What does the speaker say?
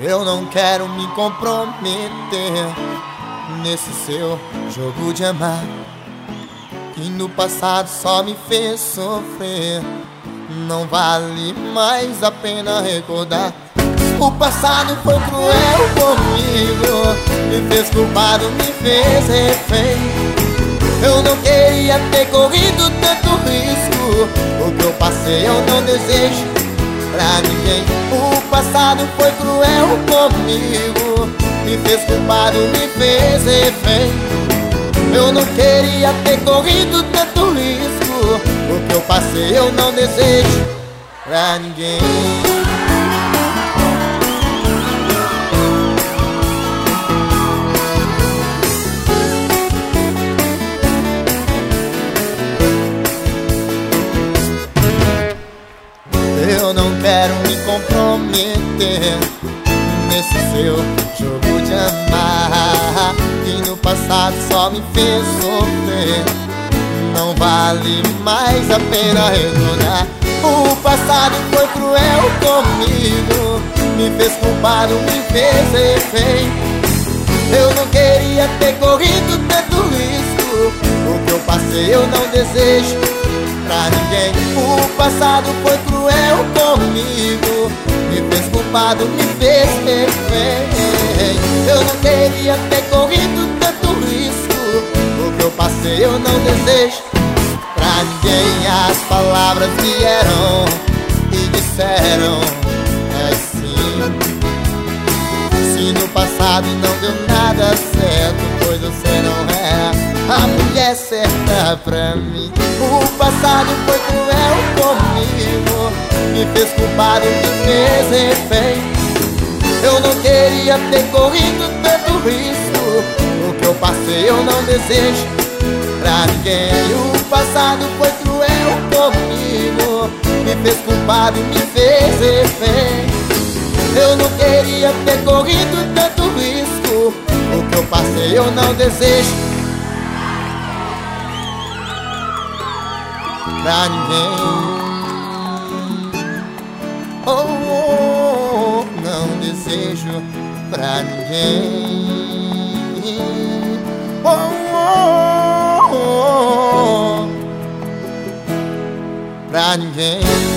Eu não quero me comprometer nesse seu jogo de amar, que no passado só me fez sofrer. Não vale mais a pena recordar. O passado foi cruel comigo, me fez culpado, me fez refém. Eu não queria ter corrido tanto risco. O que eu passei eu não desejo pra ninguém. O passado foi cruel comigo, me fez culpado, me fez refém. Eu não queria ter corrido tanto risco. O que eu passei eu não desejo pra ninguém. Eu não quero me comprometer nesse seu jogo de amar, que no passado só me fez sofrer. Não vale mais a pena recordar. O passado foi cruel comigo, me fez culpado, me fez refém. Eu não queria ter corrido tanto risco. O que eu passei eu não desejo pra ninguém. O passado foi cruel comigo, me fez culpado, me fez refém. Eu não queria ter corrido tanto risco. O que eu passei eu não desejo pra ninguém. As palavras vieram e disseram é sim. Se no passado não deu nada certo, pois você não é a mulher certa pra mim. O passado foi cruel comigo, me fez culpado, me fez refém. Eu não queria ter corrido tanto risco. O que eu passei eu não desejo pra ninguém. O passado foi cruel comigo, me fez culpado, me fez refém. Eu não queria ter corrido tanto risco. O que eu passei eu não desejo pra ninguém. Oh, oh, oh, não desejo pra ninguém. Oh, oh, oh, pra ninguém.